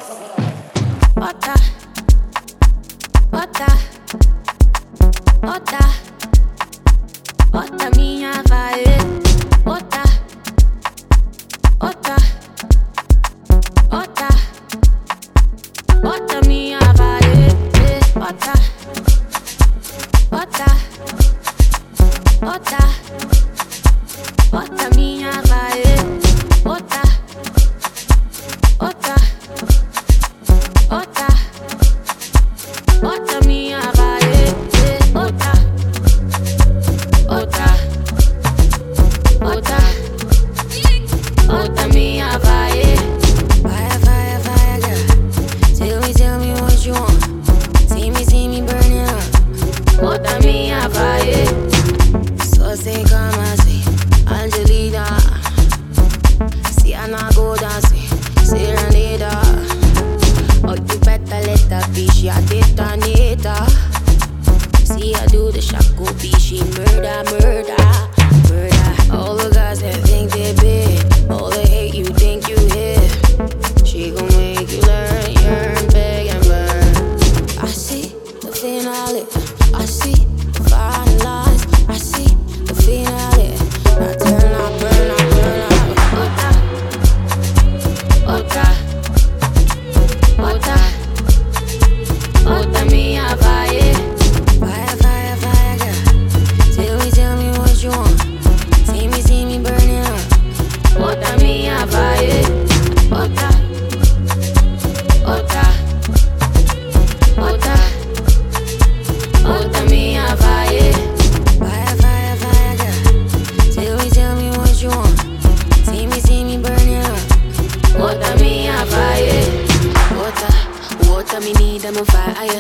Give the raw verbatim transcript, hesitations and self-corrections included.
Bota, bota, bota, bota minha vai. Bota, bota, bota, bota minha vai. Bota, bota, bota, bota minha vai. Bota, bota, bota, bota minha vai. Bota, bota, bota, bota minha vai. Fire, fire, fire, girl. Tell me, tell me what you want. See me, see me burning up. Bota minha vai. So say come and see Angelina. See I not go dance me Serenade. Oh, you better let that be. She a detonator. See I do the shaku be. She murder, murder, murder. All the guys that think they big, all the hate you think you hit. She gon' make you learn, yearn, beg and burn. I see the finale. I see the fine lines. I see the finale. Now turn up, burn up, burn up. Bota, bota, bota minha vai. Fire, fire, fire, girl. Tell me, tell me what you want. See me, see me burning up. Bota minha vai. Bota, bota, bota, bota minha vai. Fire, fire, fire, girl. Tell me, tell me what you want. See me, see me burning up. Bota minha vai. Water, water me need, I'm on fire.